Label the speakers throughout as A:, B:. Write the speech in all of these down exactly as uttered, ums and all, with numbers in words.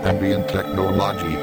A: Ambient Technology.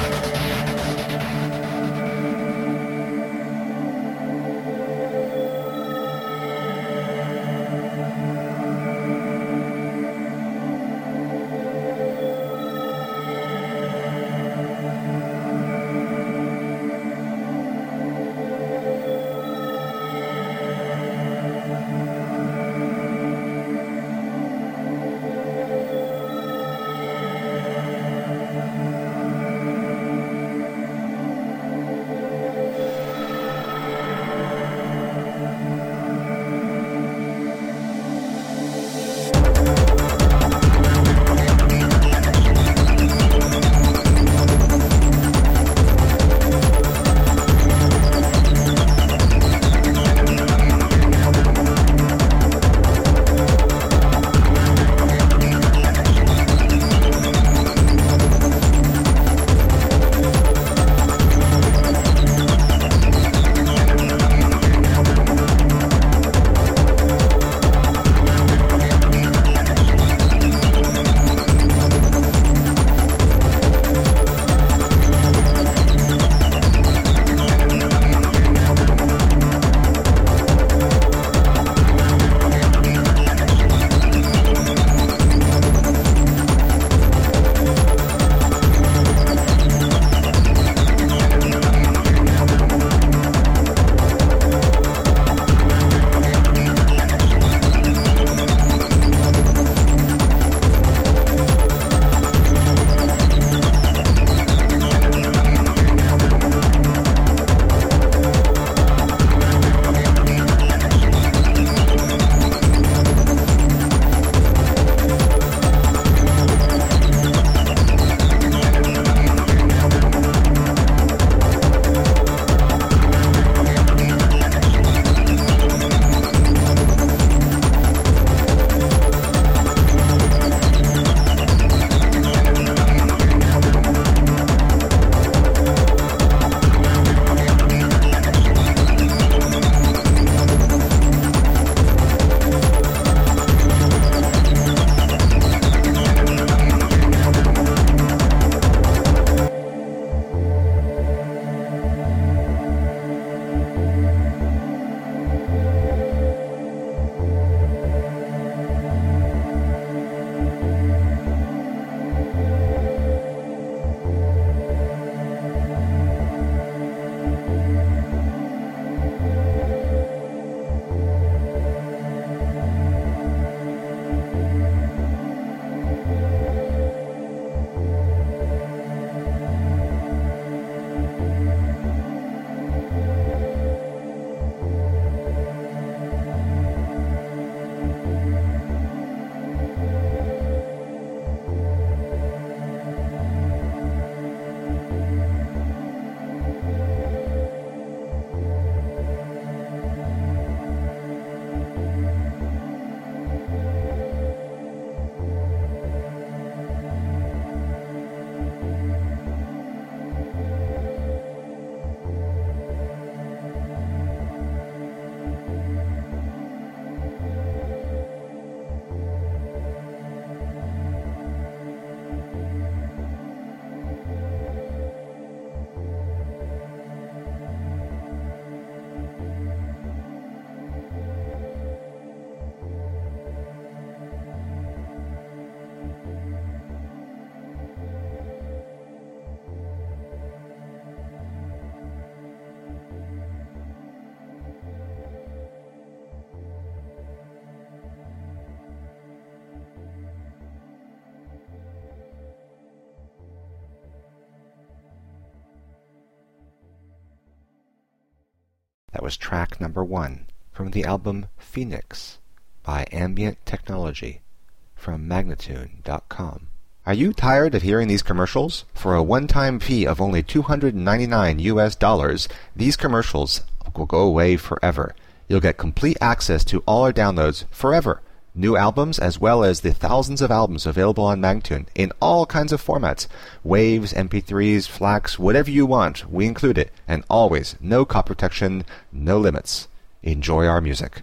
B: That was track number one from the album Phoenix by Ambient Technology from Magnatune dot com. Are you tired of hearing these commercials? For a one-time fee of only two hundred ninety-nine U S dollars, these commercials will go away forever. You'll get complete access to all our downloads forever. New albums as well as the thousands of albums available on Magnatune in all kinds of formats. Waves, M P threes, FLACs, whatever you want, we include it. And always, no copy protection, no limits. Enjoy our music.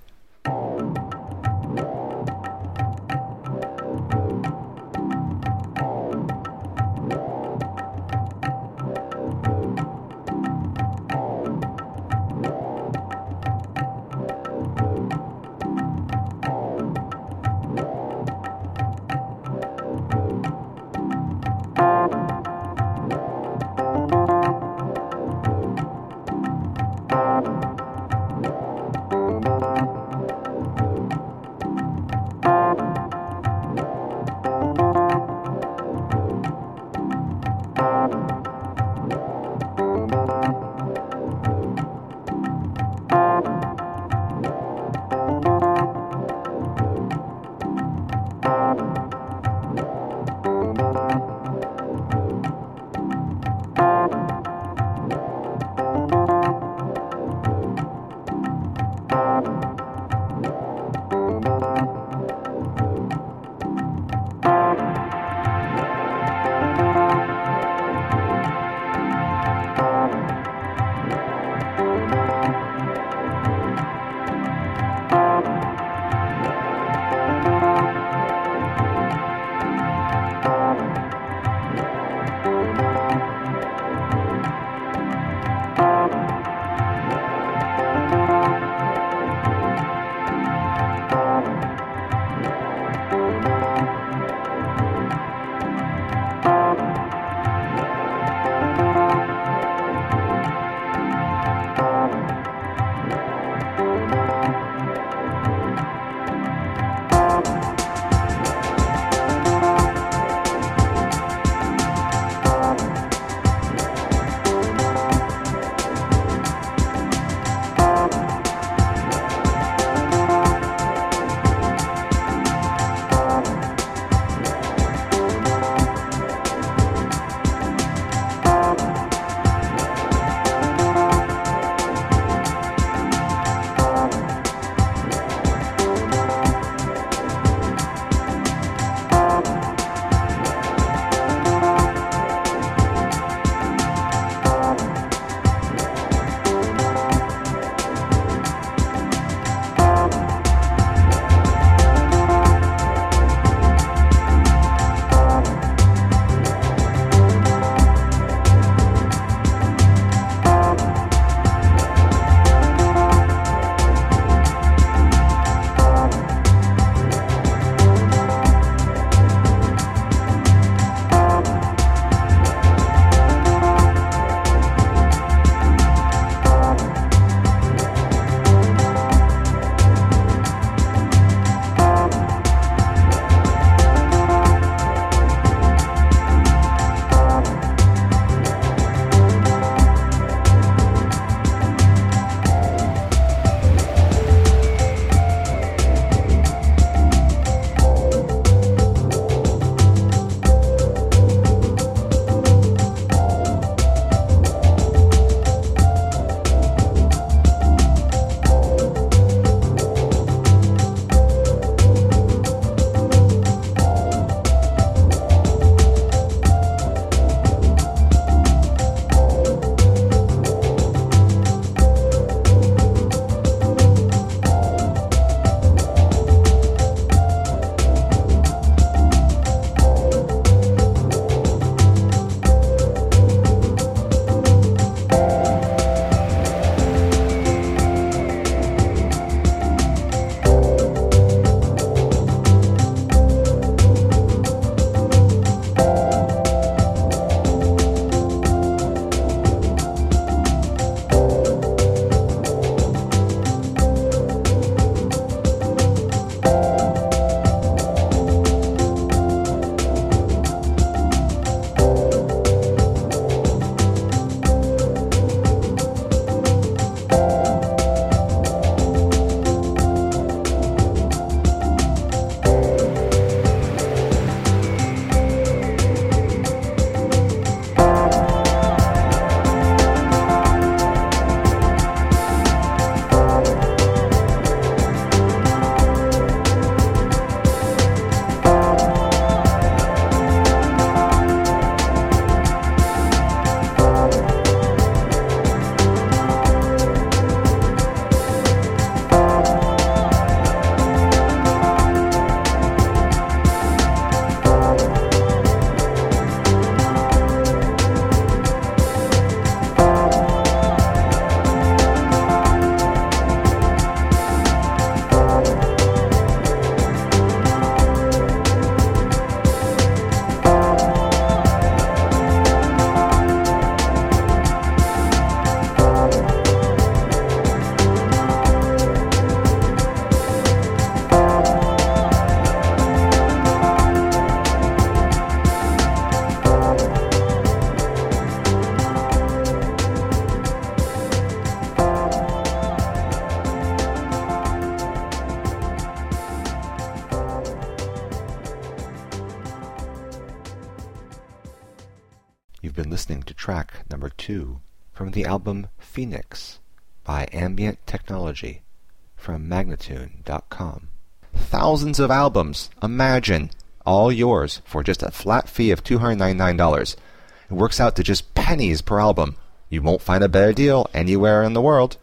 B: You've been listening to track number two from the album Phoenix by Ambient Technology from Magnatune dot com. Thousands of albums, imagine, all yours for just a flat fee of two hundred ninety-nine dollars. It works out to just pennies per album. You won't find a better deal anywhere in the world.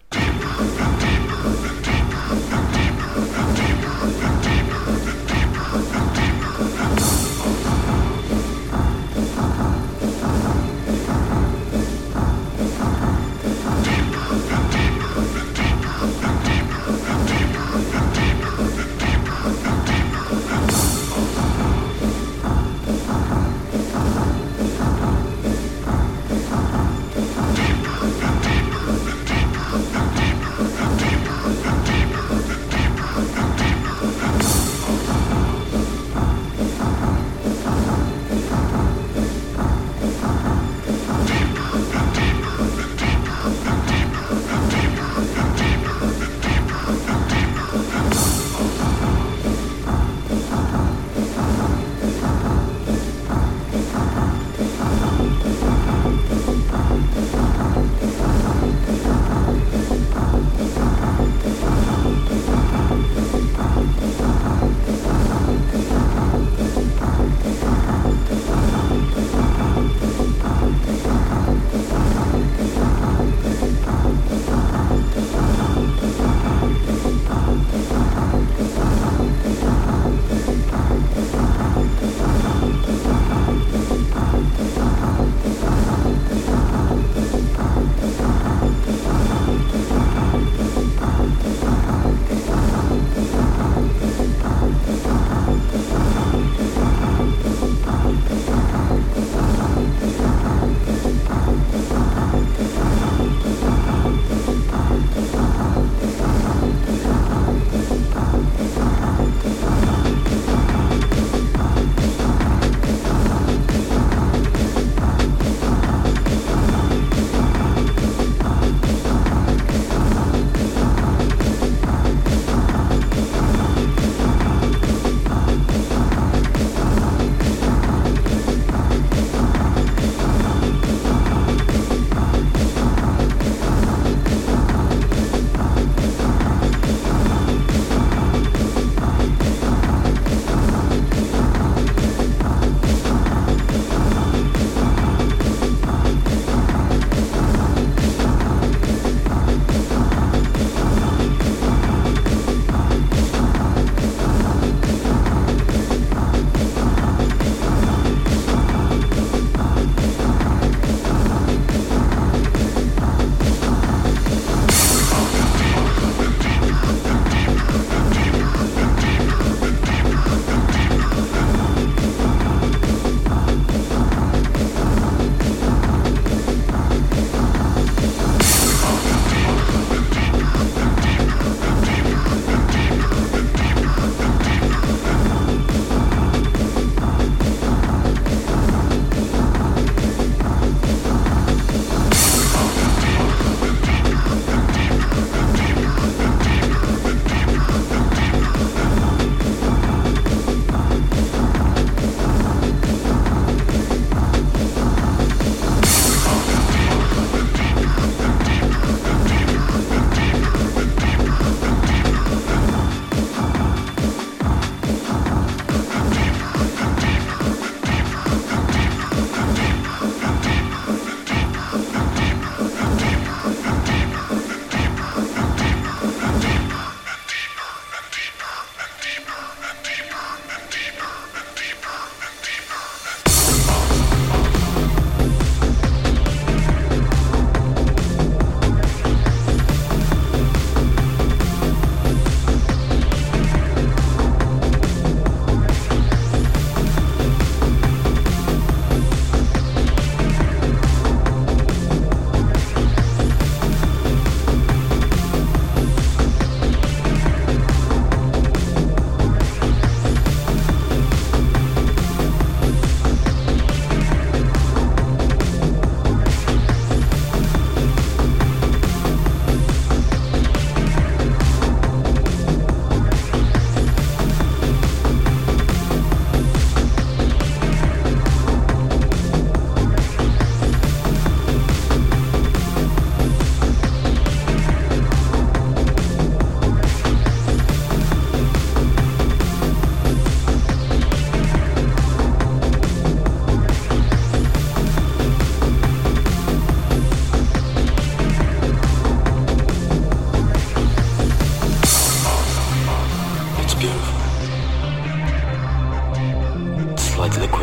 A: like liquid.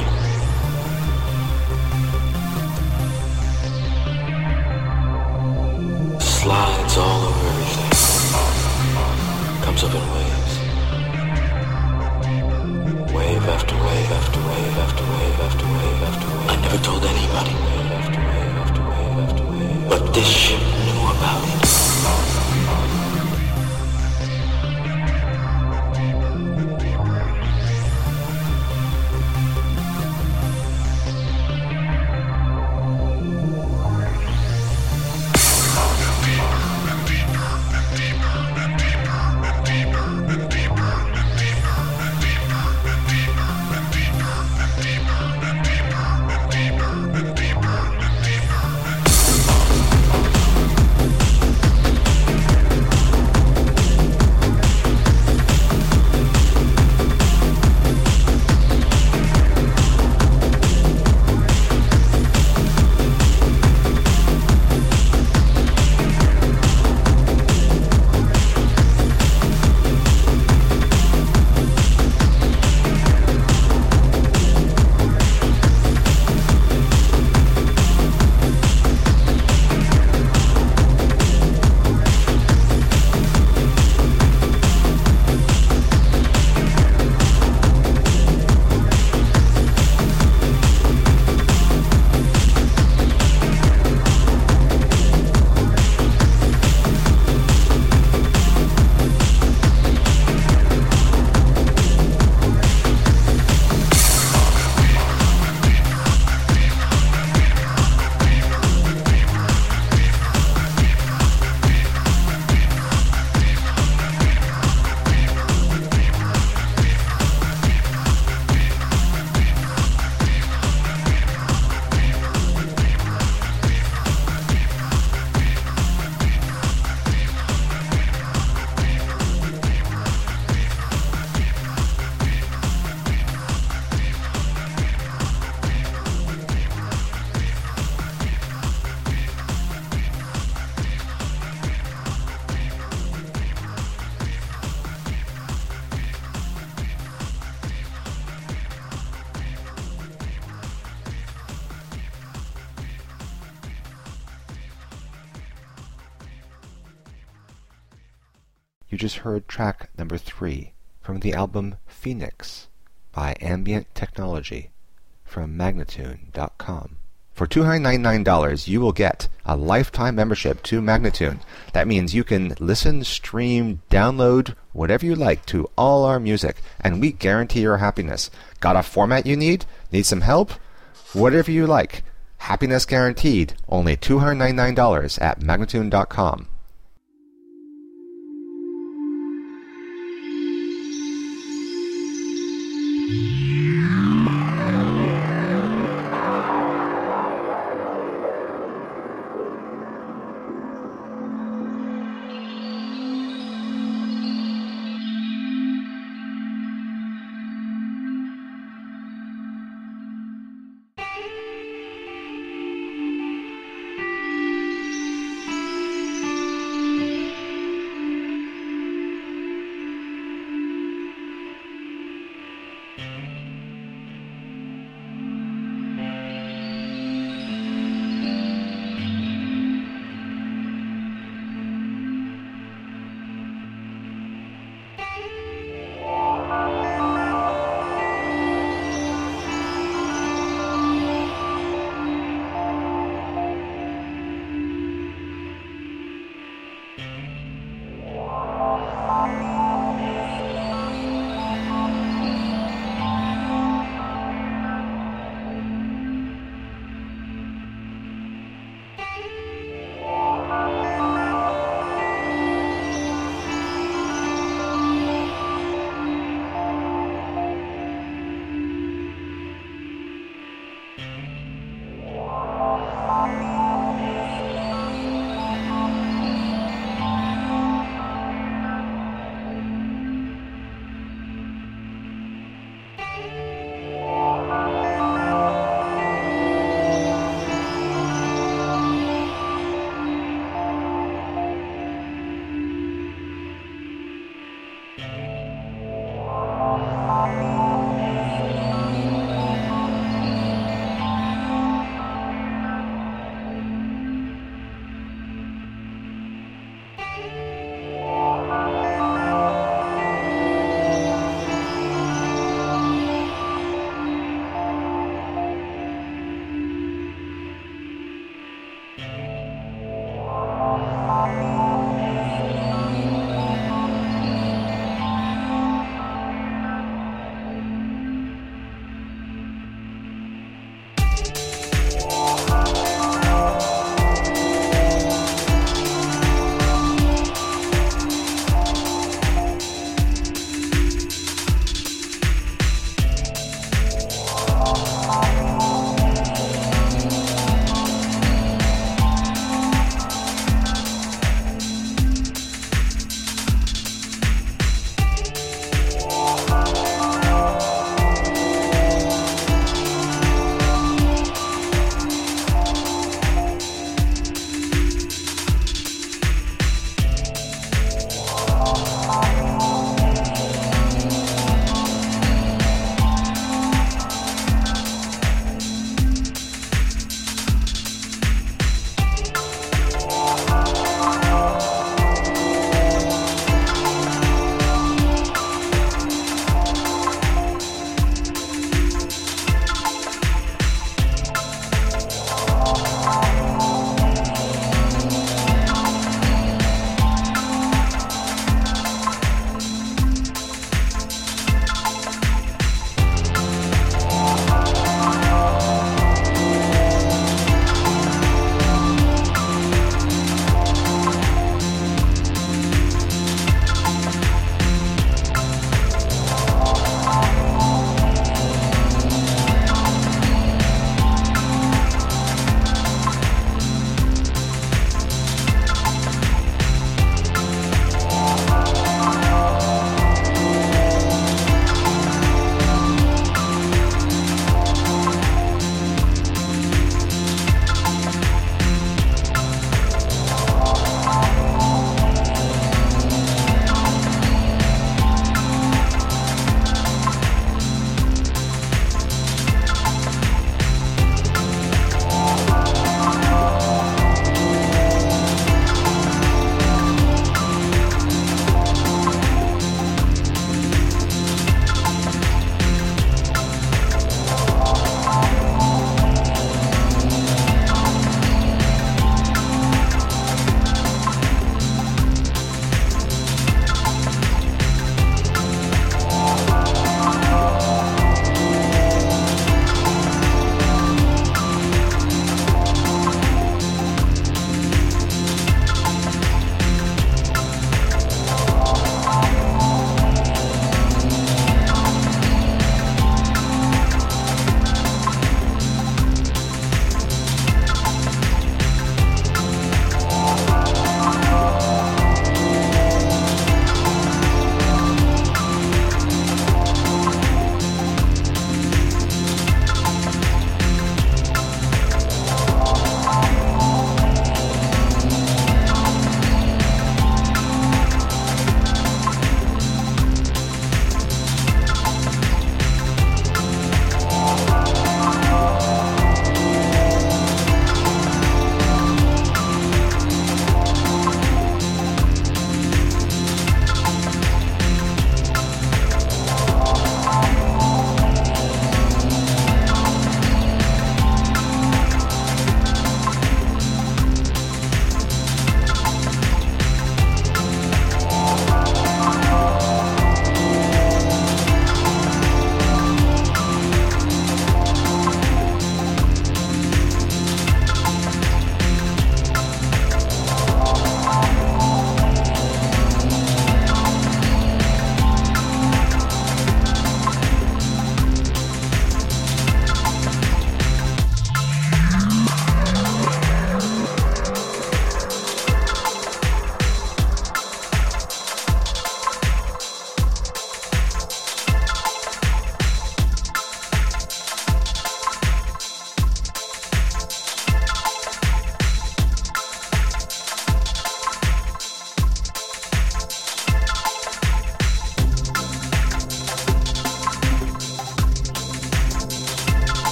A: Slides all over everything. Comes up in waves. Wave after wave after wave after wave after wave after wave. I never told anybody. Wave after wave after wave after wave. But this ship knew about it.
B: You just heard track number three from the album Phoenix by Ambient Technology from Magnatune dot com. For two hundred ninety-nine dollars, you will get a lifetime membership to Magnatune. That means you can listen, stream, download, whatever you like to all our music, and we guarantee your happiness. Got a format you need? Need some help? Whatever you like. Happiness guaranteed. Only two hundred ninety-nine dollars at Magnatune dot com.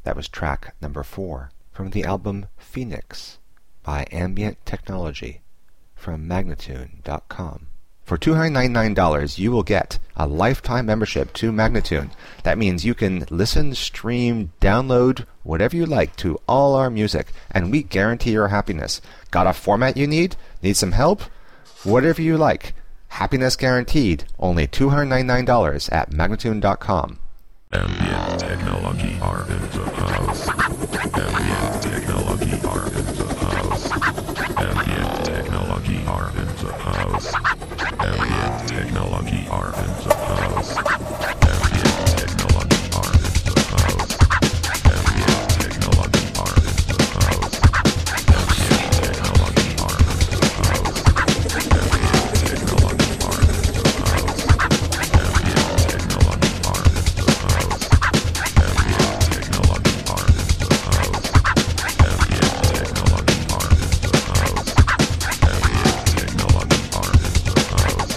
B: That was track number four from the album Phoenix by Ambient Technology from Magnatune dot com. For two hundred ninety-nine dollars, you will get a lifetime membership to Magnatune. That means you can listen, stream, download, whatever you like to all our music, and we guarantee your happiness. Got a format you need? Need some help? Whatever you like. Happiness guaranteed. Only two hundred ninety-nine dollars at Magnatune dot com.
C: Ambient technology are in the house. Ambient technology are in the house. Ambient technology are in the house. Ambient technology are in the house. Ambient technology are in the house. Ambient technology are in the house. Ambient technology are in the house. Ambient technology are in the house. Ambient technology are in the house. Ambient technology are in the house. Ambient technology are in the house. Ambient technology are in the house.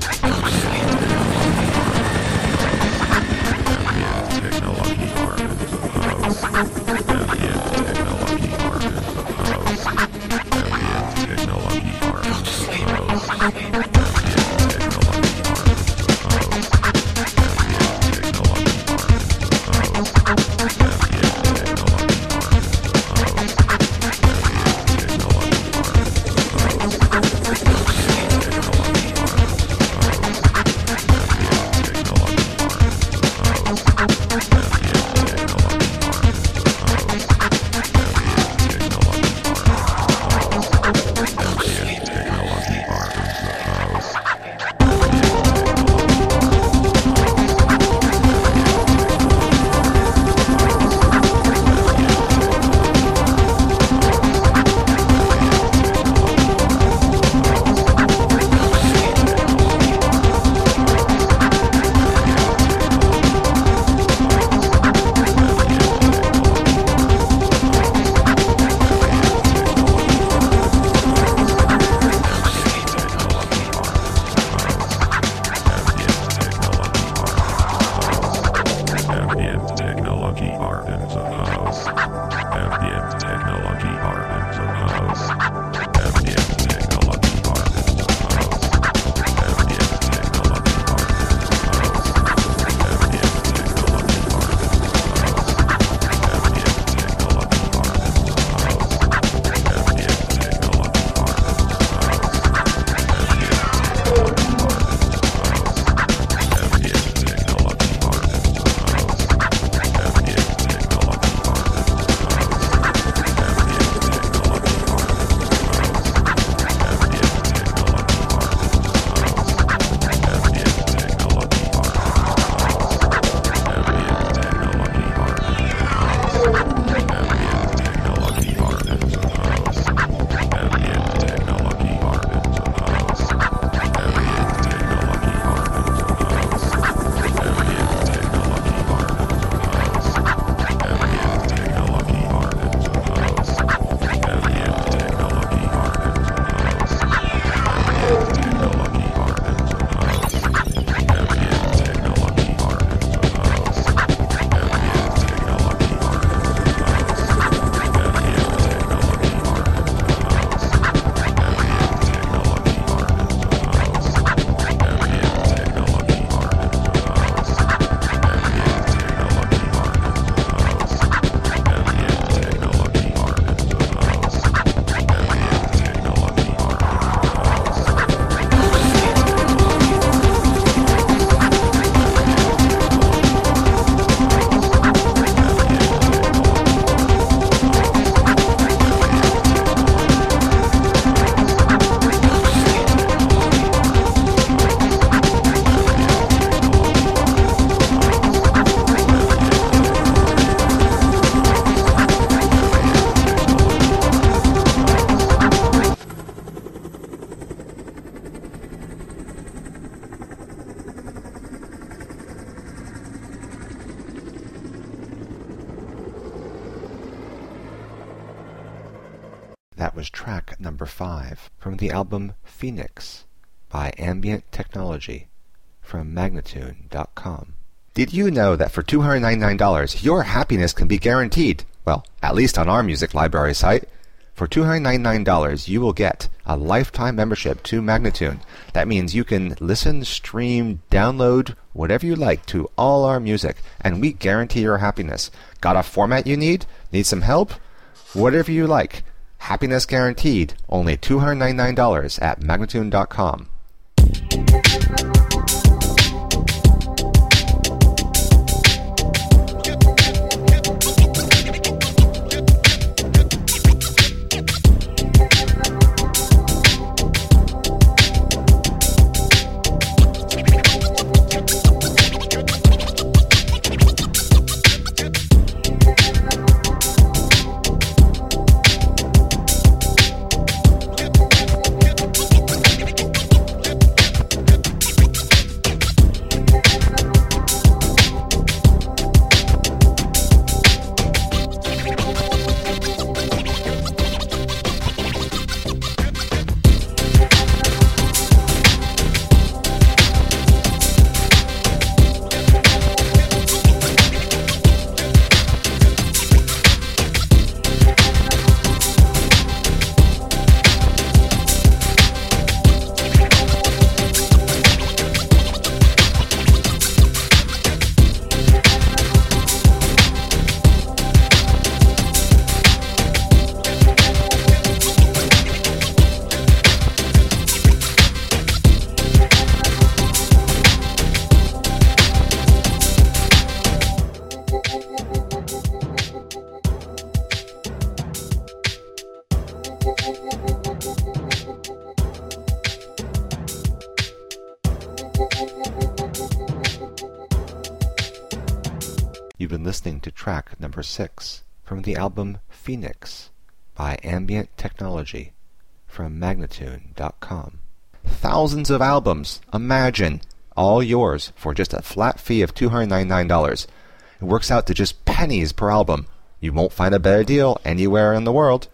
B: That was track number five from the album Phoenix by Ambient Technology from Magnatune dot com. Did you know that for two hundred ninety-nine dollars, your happiness can be guaranteed? Well, at least on our music library site. For two hundred ninety-nine dollars, you will get a lifetime membership to Magnatune. That means you can listen, stream, download, whatever you like to all our music, and we guarantee your happiness. Got a format you need? Need some help? Whatever you like. Happiness guaranteed. Only two hundred ninety-nine dollars at Magnatune dot com. You've been listening to track number six from the album Phoenix by Ambient Technology from Magnatune dot com. Thousands of albums, imagine, all yours for just a flat fee of two hundred ninety-nine dollars. It works out to just pennies per album. You won't find a better deal anywhere in the world.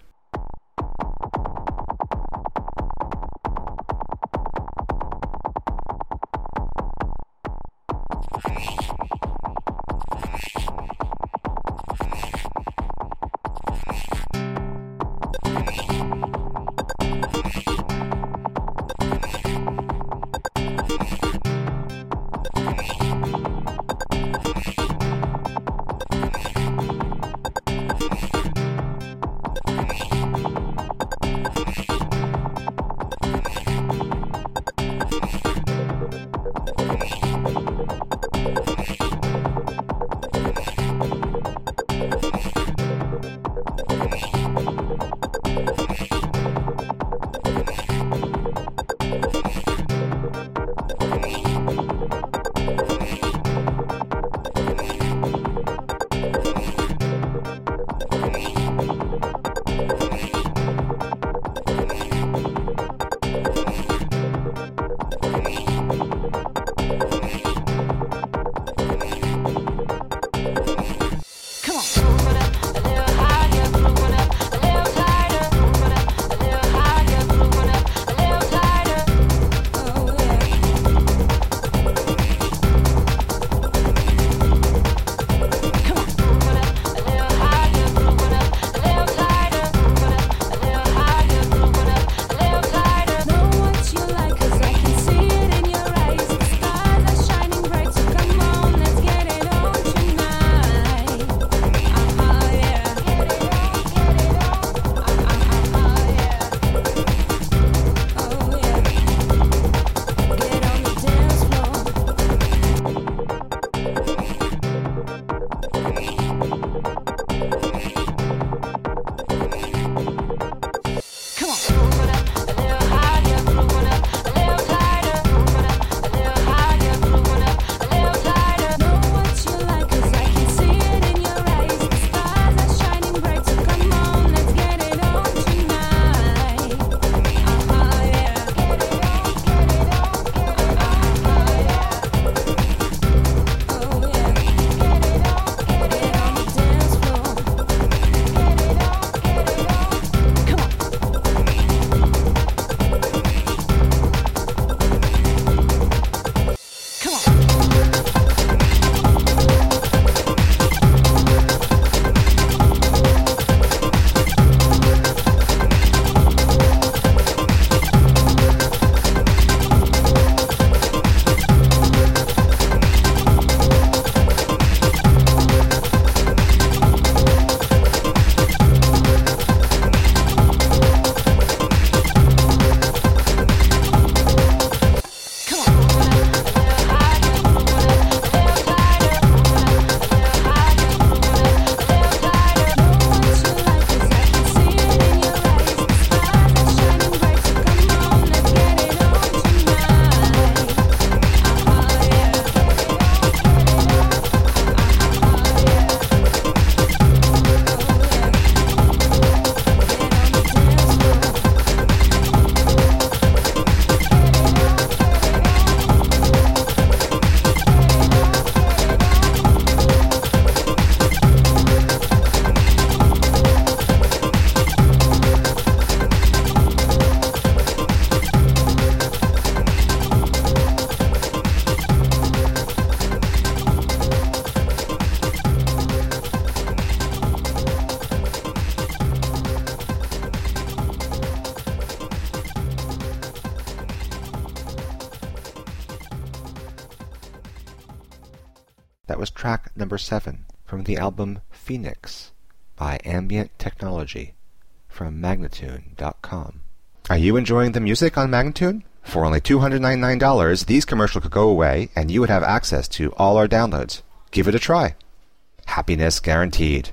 B: That was track number seven from the album Phoenix by Ambient Technology from Magnatune dot com. Are you enjoying the music on Magnatune? For only two hundred ninety-nine dollars, these commercials could go away and you would have access to all our downloads. Give it a try. Happiness guaranteed.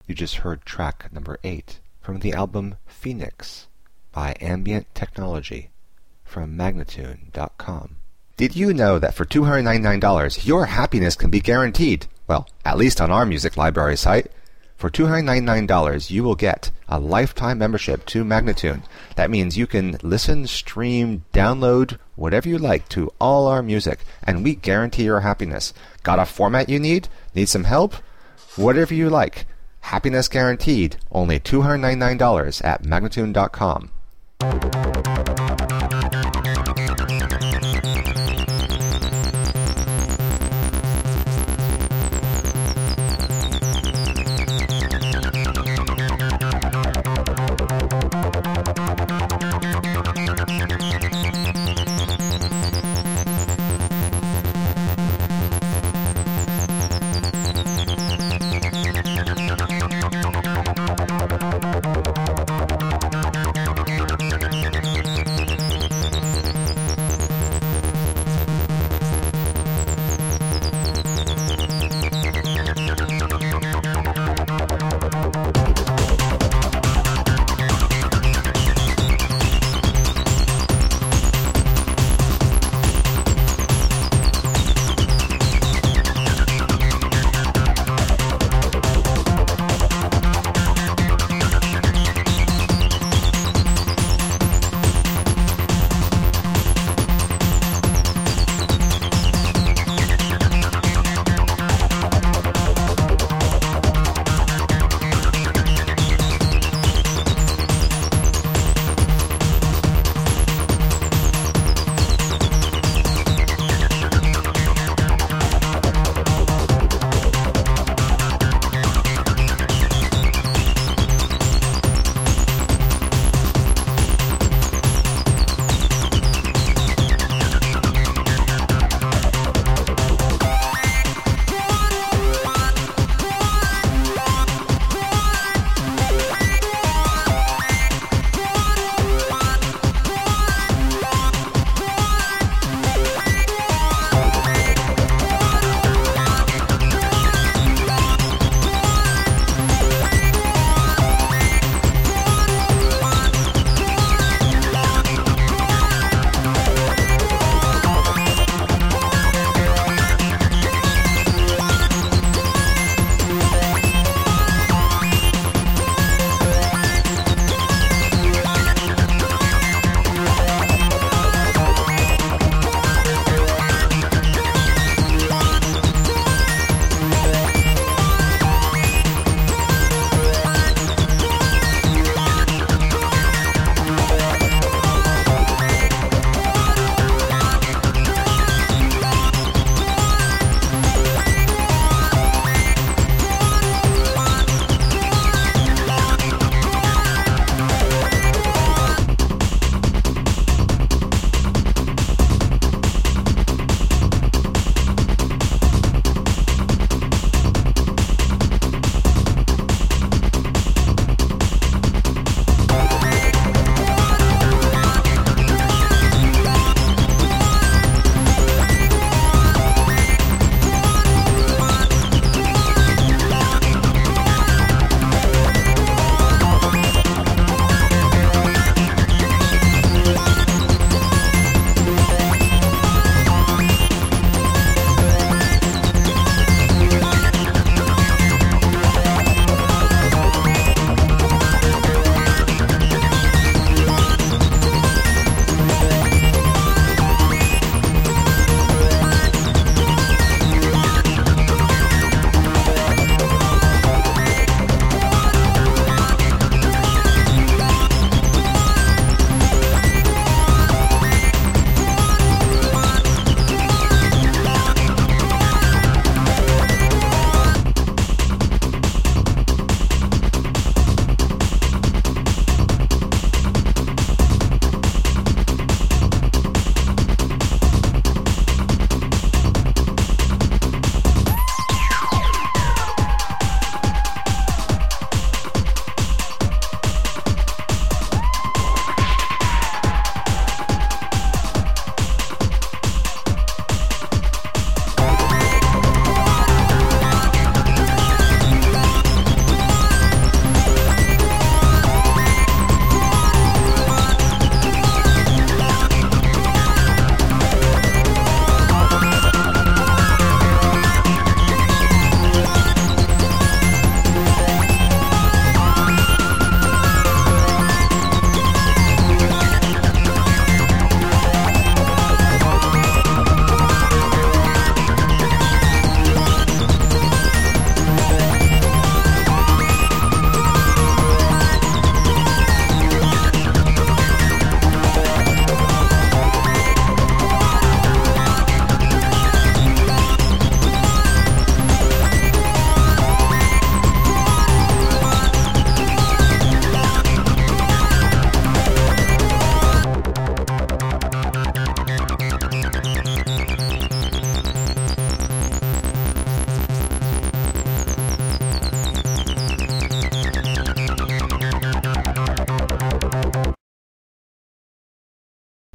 B: You just heard track number eight from the album Phoenix by Ambient Technology from Magnatune dot com. Did you know that for two hundred ninety-nine dollars your happiness can be guaranteed? Well, at least on our music library site. For two hundred ninety-nine dollars you will get a lifetime membership to Magnatune. That means you can listen, stream, download, whatever you like to all our music, and we guarantee your happiness. Got a format you need? Need some help? Whatever you like. Happiness guaranteed. Only two hundred ninety-nine dollars at Magnatune dot com.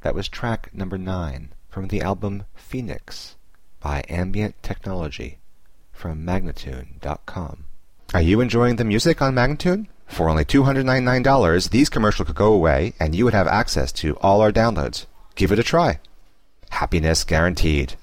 B: That was track number nine from the album Phoenix by Ambient Technology from Magnatune dot com. Are you enjoying the music on Magnatune? For only two hundred ninety-nine dollars, these commercials could go away and you would have access to all our downloads. Give it a try. Happiness guaranteed.